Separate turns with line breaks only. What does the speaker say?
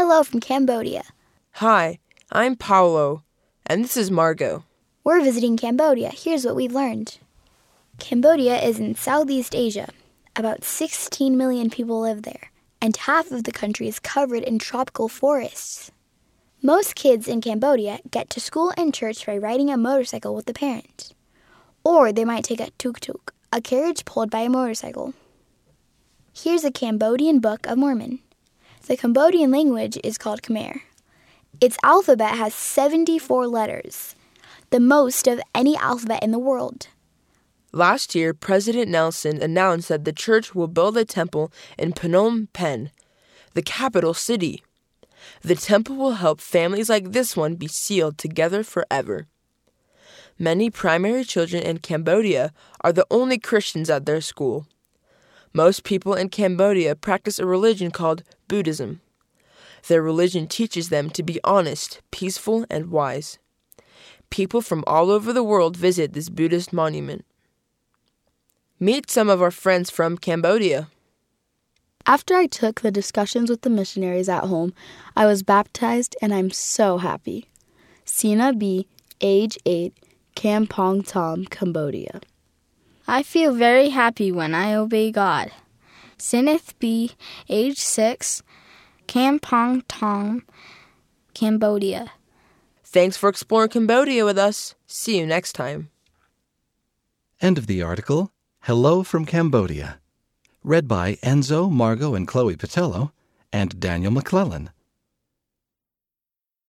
Hello from Cambodia.
Hi, I'm Paolo, and this is Margot.
We're visiting Cambodia. Here's what we've learned. Cambodia is in Southeast Asia. About 16 million people live there, and half of the country is covered in tropical forests. Most kids in Cambodia get to school and church by riding a motorcycle with a parent. Or they might take a tuk-tuk, a carriage pulled by a motorcycle. Here's a Cambodian Book of Mormon. The Cambodian language is called Khmer. Its alphabet has 74 letters, the most of any alphabet in the world.
Last year, President Nelson announced that the church will build a temple in Phnom Penh, the capital city. The temple will help families like this one be sealed together forever. Many primary children in Cambodia are the only Christians at their school. Most people in Cambodia practice a religion called Buddhism. Their religion teaches them to be honest, peaceful, and wise. People from all over the world visit this Buddhist monument. Meet some of our friends from Cambodia.
After I took the discussions with the missionaries at home, I was baptized and I'm so happy. Sina B., age 8, Kampong Tom, Cambodia.
I feel very happy when I obey God. Sinith B., age 6, Kampong Tom, Cambodia.
Thanks for exploring Cambodia with us. See you next time.
End of the article. Hello from Cambodia. Read by Enzo, Margot, and Chloe Patello, and Daniel McClellan.